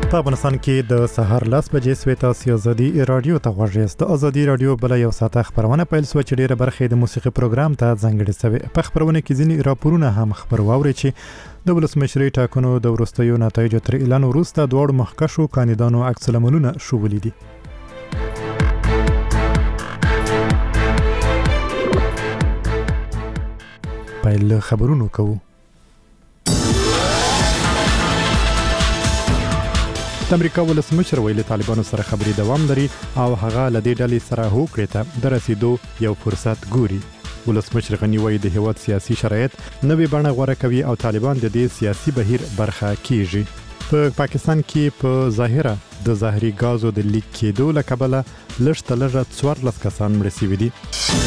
په افغانستان کې د سهار 10 بجې سوي تاسو ازادي رادیو ته غوږ یاست. د ازادي رادیو بل یو ساعت خبرونه پیل سو چې ډیره برخه د موسیقي پروګرام ته ځانګړې شوی. په خبرونه کې ځینې راپورونه هم خبرواوري چې د ولسمشرۍ ټاکنو د وروستیو نتایجو تر اعلان وروسته دوه مخکښو کاندیدانو عکس العملونه شوولې دي. پیل خبرونه کوو. د امریکا ولسمشر ویلي طالبانو سره خبري دوام لري او هغه لدې ډلې سره هوکړې ته د رسیدو یو فرصت ګوري. ولسمشر غني وایي د هیواد سیاسي شرایط نوې بڼه غوره کوي او طالبان د دې سیاسي بهیر برخه کیږي. په پاکستان کې په ظاهره د ظاهري غازو د لیک کېدو له کبله لږ تر لږه 14 کسان مړه شوي دي.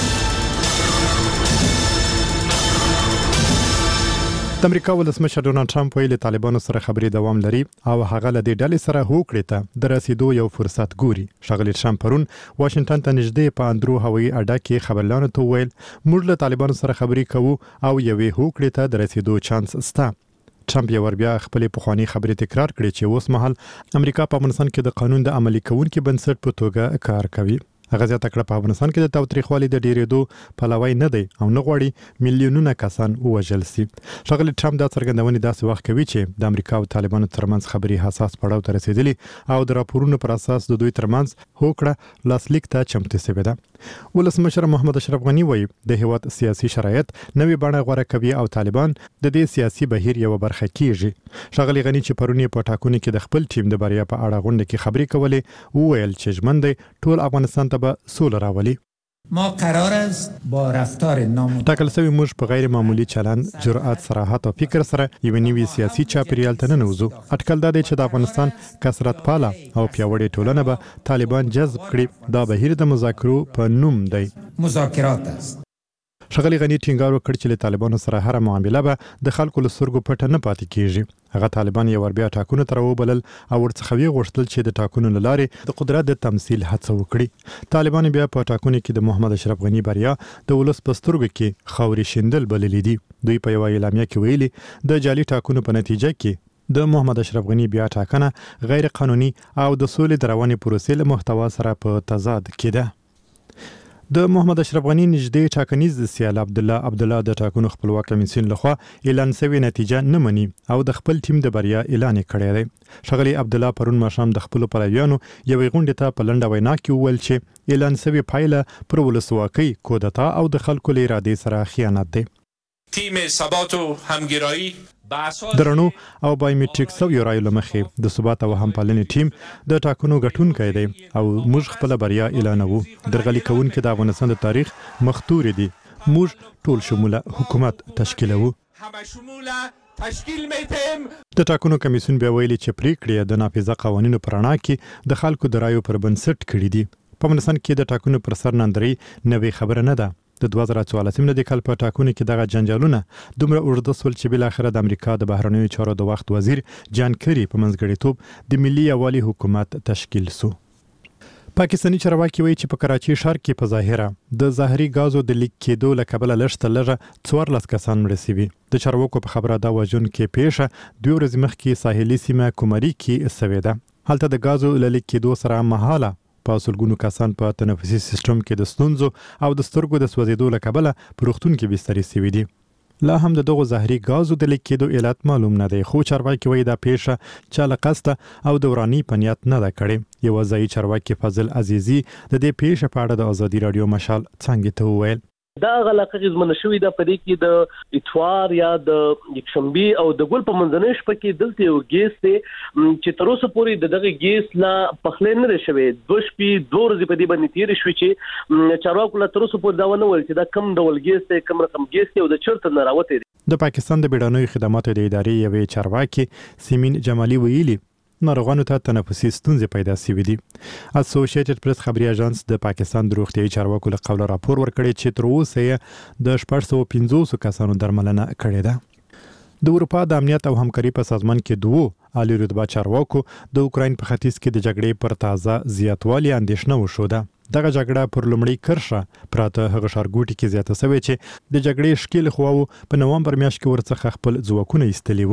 د امریکا ولسمشر ډونالد ټرمپ ویلي طالبانو سره خبري دوام لري او هغه له دې ډلې سره هوکړې ته د رسیدو یو فرصت ګوري. ښاغلي ټرمپ پرون واشنگټن ته نږدې په اندرو هوایي اډه کې خبريالانو ته ویل موږ له طالبانو سره خبري کوو او یوې هوکړې ته د رسیدو چانس شته. ټرمپ یو بیا خپل پخوانی خبرې تکرار کړې چې اوس مهال امریکا په افغانستان کې د قانون د عملي کونکو بنسټ په توګه کار کوي. هغه ځکه کړه په افغانستان کې د تاوتریخوالي د ډیرېدو پلوی نه دی او نه غواړي میلیونونه کسان ووژل شي. ښاغلي ټرمپ دا څرګندونې داسې وخت کوي چې د امریکا او طالبانو ترمنځ خبري حساس پړاو ته رسیدلي او د راپورونو پر اساس د دوی ترمنځ هوکړه لاسلیک ته چمتو شوې ده. ولسمشر محمد اشرف غني وایي د هیواد سیاسي شرایط نوې بڼه غوره کوي او طالبان د دې سیاسي بهیر یو برخه کیږي. ښاغلي غني چې پرونی په ټاکنو کې د خپل ټیم د بریا په اړه غونډه کې خبري کولې وویل چې ژمن دی ټول افغانستان ته به سوله راولي. ما قرار است با رفتار ټاکل شوی موږ په غیر معمولی چلند، جرأت، صراحت او فکر سره یو نوی سیاسي چاپیریال ته ننوځو. اټکل دا دی چې د افغانستان کثرت پاله او پیاوړې ټولنه به طالبان جذب کړي. دا بهیر د مذاکرو په نوم دی. مذاکرات است. ښاغلي غني ټینګار وکړ چې له طالبانو سره هر معامله به د خلکو له سترګو پټه نه پاتې کیږي. هغه طالبان یو بیا ټاکنو تر وبلل او ورڅخه وی غوښتل چې د ټاکنو لارې د قدرت د تمثيل هڅه وکړي. طالبان بیا په ټاکنو کې د محمد اشرف غني بریا د ولس په سترګو کې خاوري شیندل بللې دي. دوی په یو اعلامیه کې ویلي د جعلي ټاکنو په نتیجه کې د محمد اشرف غني بیا ټاکنه غیر قانوني او د سولې دروازې پروسې له محتوا سره په تضاد کې ده. د محمد اشرف غني نږدې ټاکنیز سیال عبدالله د ټاکنو خپلواک کمیسیون لخوا اعلان شوی نتیجه نه مني او د خپل ټیم د بریا اعلان کړی دی. ښاغلي عبدالله پرون ماښام د خپل پلویانو یوې غونډې ته په لنډه وینا کې وویل چې اعلان شوی پایله پر ولسواکۍ، کودتا او د خلکو له ارادې سره خیانت دی. تیم ثبات و همگرایی درنو او بایومټریک سو یو رایو لمخې د ثبات او همپالنې ټیم د ټاکنو ګټونکی دی او موږ خپل بریا اعلانوو. درغلي کوونکي د افغانستان د تاریخ مختوري دي. موږ ټول شموله حکومت تشکیلوو. د ټاکنو کمیسیون بیا ویلي چې پریکړې د نافذه قوانینو پر اړه کې د خلکو د رایو پر بنسټ کړي دي. په افغانستان کې د ټاکنو پر سر نندرې نوې خبره نه ده. د 2014 د کال په ټاکنو کې دغه جنجالونه دومره اوږده سول چې بل اخر د امریکا د بهرنیو چارو د وخت وزیر جان کری په منځګړیتوب د ملي یووالي حکومت تشکیل سو. پاکستاني چارواکي وایي چې په کراچي ښار کې په ظاهره د ظاهري غازو د لیک کېدو له کبله لږ تر لږه 14 کسان مړه شوي. د چارواکو په خبره دا وژونکې پیښه 2 ورځې مخکې ساحلي سیمه کومري کې شوې ده. هلته د غازو له لیک کېدو سره مهاله په سلګونو کسان په تنفسي سیستم کې د ستونزو او د سترګو د سوځېدو له کبله په روغتون کې بسترې شوي دي. لا هم د دغو ظاهري غازو د لیک کېدو علت معلوم نه دی، خو چارواکي وایي دا پیښه چا له قصده او دوراني په نیت نه ده کړې. یو ځایي چارواکي فضل عزیزي د دې پیښې په اړه د ازادي رادیو مشال څنګه ته وویل دا غلطه غزمنه شوې ده په دې کې د اتوار یا د یکشنبه او د ګل په منځنۍ شپه کې دلته یو ګیس ته چې تر اوسه پورې دغه ګیس لا پخلې نه شوی. 2 شپې 2 ورځې په دې باندې تیر شوې چې چارواکو لا تر اوسه پورې دا ونه ویل چې دا کم ډول ګیس ته کم رقم ګیس ته او د چرته نه راوته. د پاکستان د بیړنیو خدماتو د ادارې یوې چارواکي سیمین جمالي ویلي ناروغانو ته تنفسي ستونزې پیدا شوې دي. اسوسییټډ پریس خبري اژانس د پاکستان د روغتیايي چارواکو له قوله راپور ورکړی چې تر اوسه د 450 کسانو درملنه کړې ده. د اروپا د امنیت او همکاري په سازمان کې 2 عالی رتبه چارواکو د اوکراین په ختیځ کې د جګړې پر تازه زیاتوالي اندېښنه وښوده. دغه جګړه پر لومړی کرښه پراته هغه ښارګوټي کې زیاته شوې چې د جګړې ښکېل خواو په نومبر میاشت کې ورڅخه خپل ځواکونه ایستلي وو.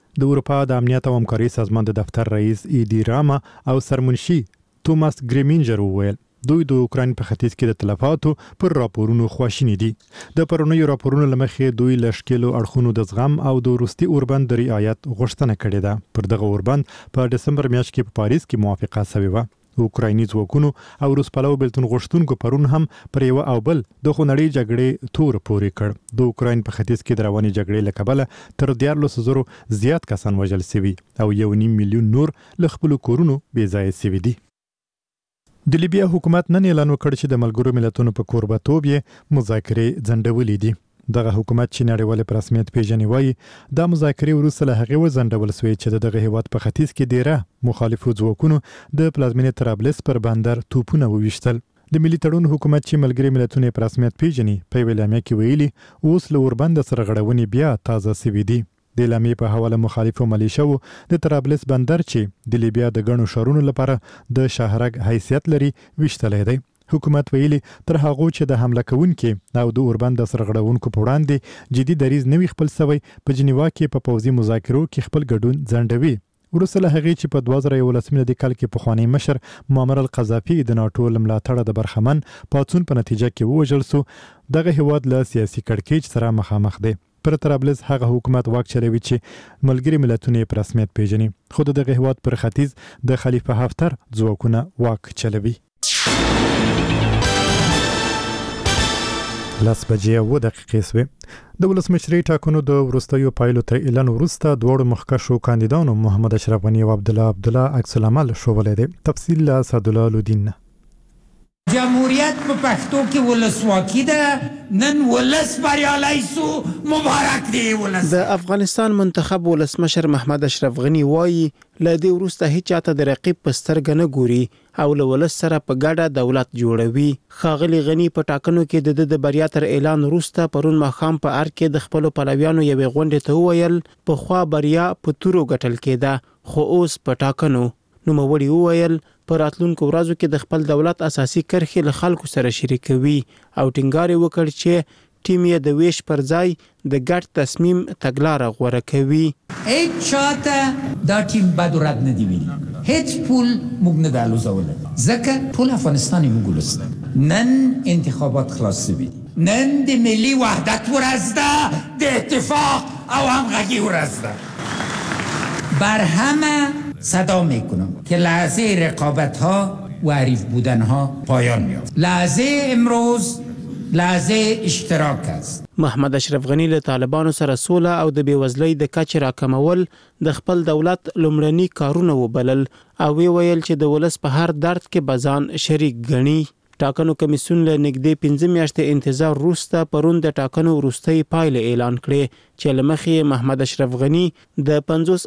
د اروپا د امنیت او همکارۍ سازمان د دفتر رئیس ایدی راما او سرمنشي توماس ګریمینجر وویل دوی د اوکراین په ختیځ کې د تلفاتو پر راپورونو خواشیني دي. د پرونیو راپورونو لمخې دوی لشکلو اړخونو د زغم او د روسي اوربند د رعایت غوښتنه کړې ده. پر دغه اوربند په دسمبر میاشت کې په پاریس کې موافقه شوې وه. اوکرایني ځواکونو او روس پلو بلتون غوښتونکو پرون هم پر یو او بل د خونړۍ جګړې تور پورې کړ. د اوکراین په ختیځ کې د رواني جګړې له کبله تر 14,000 زیات کسان وژل شوي او 1.5 میلیون نور له خپل کورونو بې ځایه شوي دي. د لیبیا حکومت نن اعلان وکړ چې د ملګرو ملتونو په کوربه‌توب یې مذاکرې ځنډولې دي. دغه حکومت چې نړیوال په رسمیت پیژني وایي دا مذاکرې وروسته له هغې وځنډول شوې چې دغه هیواد په ختیځ کې ډیره مخالفو ځواکونو د پلازمینې طرابلس پر بندر توپونه وویشتل. د ملي تړون حکومت چې ملګري ملتونه په رسمیت پیژني په اعلامیه کې ویلي اوس له اوربند سره غړونې بیا تازه شوي دي. د اعلامیې په حواله مخالفو ملیشو د طرابلس بندر چې د لیبیا د ګڼو ښارونو لپاره د شاهرګ حیثیت لري ویشتلی دی. حکومت ویلي تر هغه چې د حمله کوونکو او د اوربند سره غړونکو په وړاندې جدي دریځ نوي خپل سوی په جنیوا کې په پوځي مذاکرو کې خپل ګډون ځنډوي. وروسته له هغې چې په 2011 کال کې پخوانی مشر معمر القذافي د ناټو له ملاتړه د برخمن پاڅون په نتیجه کې ووژل شو، دغه هیواد له سیاسي کړکېچ سره مخامخ دی. پر طرابلس هغه حکومت واک چلوي چې ملګري ملتونه په رسمیت پیژني، خو دغه هیواد پر ختیځ د خلیفه حفتر ځواکونه واک چلوي. 10:02 شوې. د ولسمشرۍ ټاکنو د وروستیو پایلو تر اعلان وروسته دواړو مخکښو کاندیدانو محمد اشرف غني او عبدالله عکس العمل ښودلی دی. تفصیل له اسدالله لودین. جمهوریت په پښتو کې ولسواکي ده، نن ولس بریالی سو، مبارک دی ولس. د افغانستان منتخب ولسمشر محمد اشرف غني وایي له دې وروسته هیڅ چاته د رقیب په سترګه نه ګوري او له ولس سره په ګډه دولت جوړوي. ښاغلي غني په ټاکنو کې د بریا تر اعلان وروسته پرون ماښام په ارګ کې د خپلو پلویانو یوې غونډې ته وویل پخوا بریا په تورو ګټل کېده خو اوس په ټاکنو. نوموړي وویل په راتلونکو ورځو کې د خپل دولت اساسي کرښې له خلکو سره شریکوي او ټینګار یې وکړ چې ټیم یې د ویش پر ځای د ګډ تصمیم تګلاره غوره کوي. هیڅ چاته دا ټیم بد و رد نه دی ویلي، هیڅ پول موږ نه ده الوزولی، ځکه ټول افغانستان یې موږ ولس. نن انتخابات خلاص شوي، نن د ملي وحدت ورځ ده، د اتفاق او همغږي ورځ ده. بر همه صدا میکنم که لحظه رقابت ها و حریف بودن ها پایان میافت. لحظه امروز لحظه اشتراک است. محمد اشرف غني له طالبانو سره سوله او د بیوزلۍ د کچې راکمول د خپل دولت لومړني کارونه وبلل او ویل چې د ولس په هر درد کې بزان شریک ګڼي. ټاکنو کمیسیون له نږدې 15 میاشتې انتظار وروسته پرون د ټاکنو وروستۍ پایلې اعلان کړې چې له مخې محمد اشرف غني د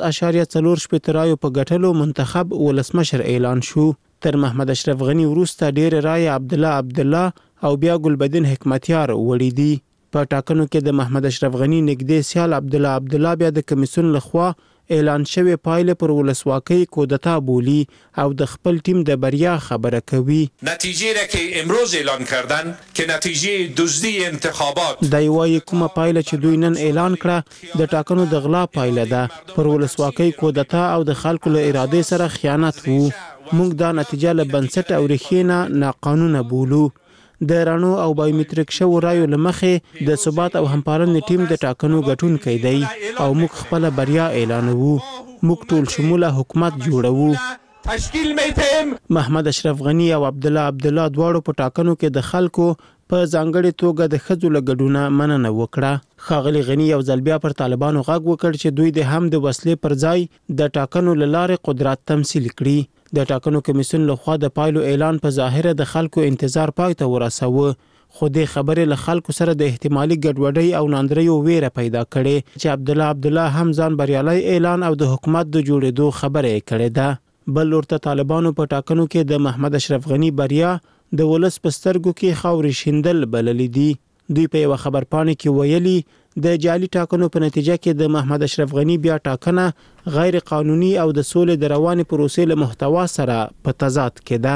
50.4 رایو په ګټلو منتخب ولسمشر اعلان شو. تر محمد اشرف غني وروسته ډېر رای عبدالله او بیا ګلبدین حکمتیار وړي دي. په ټاکنو کې د محمد اشرف غني نږدې سیال عبدالله بیا د کمیسیون لخوا اعلان شوی پایله پر ولسواکۍ کودتا بولی او د خپل ټیم د بریا خبره کوي. نتیجه را که امروز اعلان کردن که نتیجه دزدی انتخابات د یوای کومه پایله چې دوی نن اعلان کړه د ټاکنو د غلا پایله ده، پر ولسواکۍ کودتا او د خلکو له اراده سره خیانت وو. موږ دا نتیجه له بنسټ او ریښې نه ناقانونه بولو. د رڼو او بایومټریک شو رایو لمخې د ثبات او همپالنې ټیم د ټاکنو ګټونکی دی او موږ خپل بریا اعلانوو. موږ ټول شموله حکومت جوړوو. تشکیل میتیم. محمد اشرف غني او عبدالله دواړو په ټاکنو کې د خلکو په ځانګړې توګه د ښځو له ګډونه مننه وکړه. ښاغلي غني یو ځل بیا پر طالبانو غږ وکړ چې دوی د هم د وسلې پر ځای د ټاکنو له لارې قدرت تمثیل کړي. د ټاکنو کمیسیون لخوا د پایلو اعلان په ظاهره د خلکو انتظار پای ته ورسوه، خو د خبرې له خلکو سره د احتمالي ګډوډۍ او ناندریو ویره پیدا کړي چې عبدالله هم ځان بریالی اعلان او د حکومت د جوړېدو خبره یې کړې ده. بل ورته طالبانو په ټاکنو کې د محمد اشرف غني بریا د ولس په سترګو کې خاورې شیندل بللی دي. دوی په یو خبرپاڼه کې ویلي د جعلي ټاکنو په نتیجه کې د محمد اشرف غني بیا ټاکنه غیر قانوني او د سولې د روانې پروسې له محتوا سره په تضاد کې ده.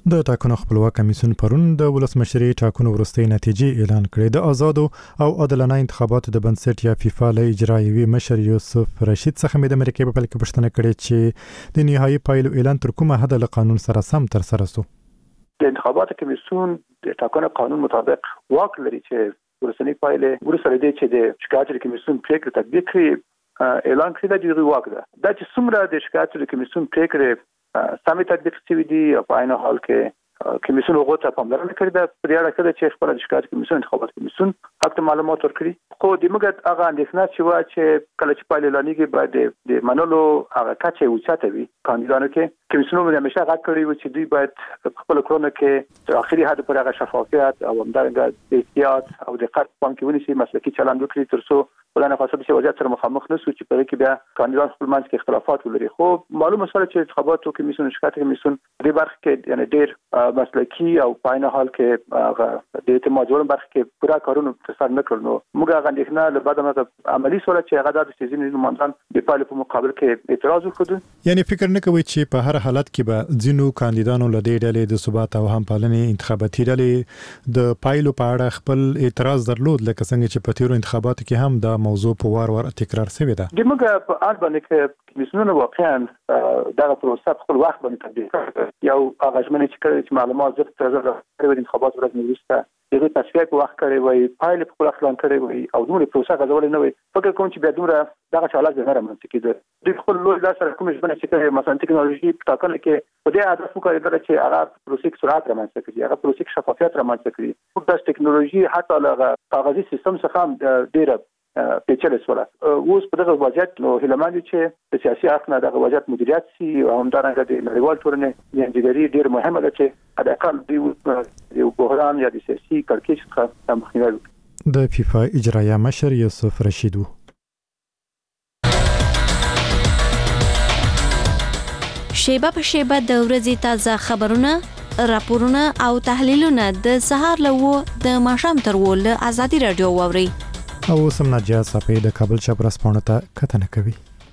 د ټاکنو خپلواک کمیسیون پرون د ولسمشري ټاکنو وروستۍ نتیجې اعلان کړې. د آزادو او عادلانه انتخاباتو د بنسټ یا فیفا له اجرایوي مشر یوسف رشید څخه د امریکای په پیل کې پوښتنه کړې چې د نهایي پایلو اعلان تر کومه حد له قانون سره سم تر سره سو. د انتخاباتو کمیسیون د ټاکنو قانون مطابق واک لري چې ورسنی پایلې ورسره دي چې د شکایت کمیسیون پریکړه تطبیق کړي اعلان کړي د واک ده. دا چې څومره د شکایت کمیسیون پریکړه سمې تطبیق شوی دي او په عین حال کې کمیسیون هغه ته پاملرنه کړې ده پر اړه کده چې خپل شکایت کمیسیون انتخابات کمیسیون حق معلومات ورکړي. خو د موږ هغه اندېښنه چې کله چې پایلې لانیږي باید د منلو هغه کچه اوچته وي کاندیدانو کې. کمیسیون هم همیشه غږ کړی و چې دوی باید خپل کړنو کې تر اخري حد پر هغه شفافیت او همدارنګه احتیاط او دقت پام کې ونیسي، مسلکي چلند وکړي ترڅو ولنه خاصه چې وضعیت سره مخامخ نشو چې په کې بیا کاندیدان خپل منځ کې اختلافات ولري. خو معلومه سره چې انتخاباتو کمیسیون شکایت کمیسیون د برخه کې یعنی ډېر مسلکي او په عین حال کې د اعتماد جوړون برخه کې پورا کارونه تر نه کړل. نو موږ هغه اندېښنه له بعد نه عملی سره چې هغه د سیزن نمائندان د پایلو په مقابل کې اعتراض وکړو. یعنی فکر نه کوي چې په هر حالت کې به ځینو کاندیدانو له دې ډلې د ثبات او همپالنې انتخاباتي ډلې د پایلو په اړه خپل اعتراض درلود، لکه څنګه چې په تیرو انتخاباتو کې هم دا موضوع په وار تکرار شوې ده. د موږ په اړه باندې کې کمیسیونونه واقعا دا پروسه خپل وخت باندې تطبیق کړ. یو هغه ژمنه چې کړی چې معلومات زر تر زر د انتخابات ورځ وروسته دغه تصفیه په وخت کړی وای، پایلې په خپل اعلان کړی وای او دوی پروسه غوړل نه وای. فکر کوم چې بیا دومره دغه حالات نه رامنځته کیږي. د خپل لوی لاس سره کوم ژمنه چې کړی مثلا ټکنالوژي په ټاکنه کې په دې هدف وکړي چې هغه پروسې سرعت رامنځته کړي، هغه پروسې شفافیت رامنځته کړي. د ټکنالوژي حتی له کاغذي سیستم څخه ډیره پیچلې سواله. اوس په دغه وضعیت نو هیلمند چې د سیاسي اړخ نه دغه وضعیت مدیریت سي او همدارنګه د نړیوال ټولنې یانجګری ډیر مهمه ده چې حداقل د بحران یا د سیاسي کړکېچ څخه مخنیوي وکړي. د فیفا اجرایه مشر یوسف رشید و. شیبه په شیبه د ورځې تازه خبرونه، راپورونه او تحلیلونه د سهار له د ماښام تر ول ازادي رادیو واوري. او سم نجات صاحب د کابل چپ رسپانه ته کتنه کوي.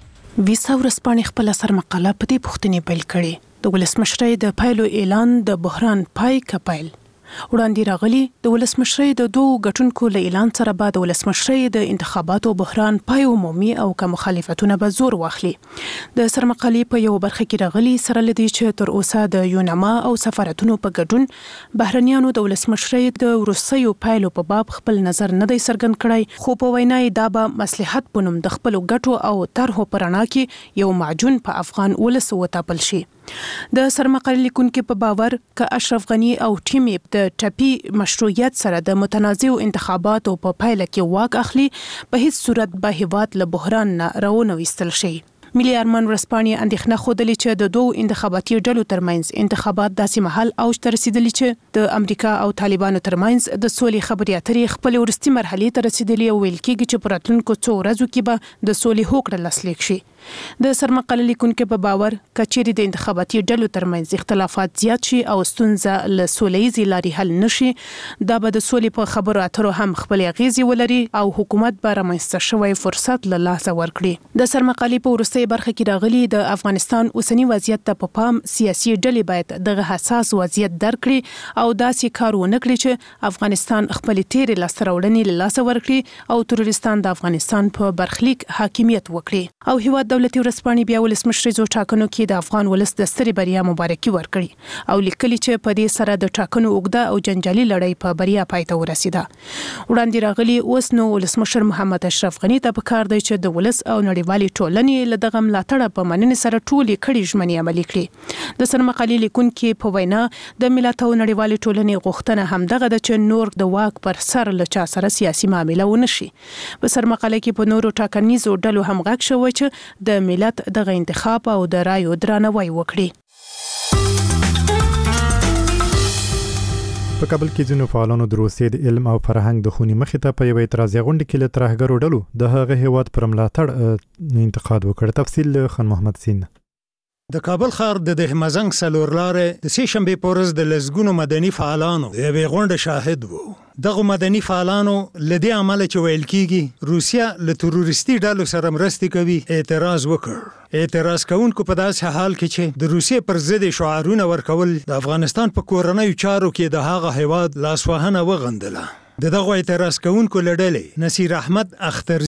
ویسا ورسپانه خپل سر مقاله په دې پوښتنې پیل کړي. د ولسمشرۍ د پایلو اعلان د بحران پای کپایل وړاندې راغلي. د ولسمشرۍ د دوه غټونکو له اعلان سره بعد ولسمشرۍ د انتخاباتو بحران پای عمومي او که مخالفتونه به زور واخلي. د سرمقالې په یو برخه کې راغلي سره لدی چې تر اوسه د یونما او سفارتونو په ګډون بهرنیانو د ولسمشرۍ د وروستیو پایلو په باب خپل نظر نه دی څرګند کړی، خو په وینا یې دا به مصلحت په نوم د خپل ګټو او طرحو پرانا کې یو معجون په افغان ولس وتاپل شي. د سرمقالې لیکونکو په باور ک اشرف غنی او ټیم یې د ټپی مشروعیت سره د متنازع انتخاباتو په پایله کې واک اخلي، په هیڅ صورت به هیواد له بحران نه راونه وستل شي. ملي ارمان ورسپانې اندېښنه خوده چې د دوه انتخاباتي ډلو ترمنځ انتخابات داسې محل اوج ته رسیدلي چې د امریکا او طالبانو ترمنځ د سولې خبرې اترې خپل ورستي مرحلې ته رسیدلي او ویل کېږي چې په راتلونکو څو ورځو کې به د سولې هوکړه لاسلیک شي. د سرمقالې لیکونکو په باور کچېرې د انتخاباتي ډلو ترمنځ اختلافات زیات شي او ستونزه له سوله‌ییزې لارې حل نشي، دا به د سولې په خبرو اترو هم خپل اغیزې ولري او حکومت به رامنځته شوی فرصت له لاسه ورکړي. د سرمقالې په وروستۍ برخه کې راغلي د افغانستان اوسنی وضعیت ته په پام سیاسي ډلې باید دغه حساس وضعیت درک کړي او داسې کار ونه کړي چې افغانستان خپل تیرې لاسته راوړنې له لاسه ورکړي او تروریستان د افغانستان په برخلیک حاکمیت وکړي. او هیواد دولتي ورسپانې بیا ولسمشریزو ټاکنو کې د افغان ولس د سترې بریا مبارکي ورکړي او لیکلي چې په دې سره د ټاکنو اوږده او جنجالي لړۍ په بریا پای ته ورسیده. وړاندې راغلي اوس نو ولسمشر محمد اشرف غنی ته پکار دی چې د ولس او نړیوالې ټولنې له دغه ملاتړ په مننې سره ټولې کړي ژمنې عملي کړي. د سرمقالې لیکونکو په وینا د ملت او نړیوالې ټولنې غوښتنه همدغه ده چې نور د واک پر سر له چا سره سیاسي معامله ونه شي. په سرمقالې کې په نورو ټاکنیزو ډلو هم غږ شوی چې د ملت دغه انتخاب او د رایو درناوی وکړي. په کابل کې ځینو فعالانو د روسیې د علم او فرهنګ د خونې مخې ته په یوه اعتراضي غونډه کې له ترهګرو ډلو د هغه هیواد پر ملاتړ انتقاد وکړ. تفصیل خان محمد سین. د کابل ښار د دهمزنګ څلورلارې د سې شنبې په ورځ د لسګونو مدني فعالانو د یوې غونډې شاهد وو. دغه مدني فعالانو له دې عمله چې ویل کېږي روسیه له تروریستي ډلو سره مرستې کوي اعتراض وکړ. اعتراض کوونکو په داسې حال کې چې د روسیې پر ضد شعارونه ورکول د افغانستان په کورنیو چارو کې د هغه هیواد لاسوهنه وغندله. د دغه اعتراض کوونکو له ډلې نصیر احمد اختر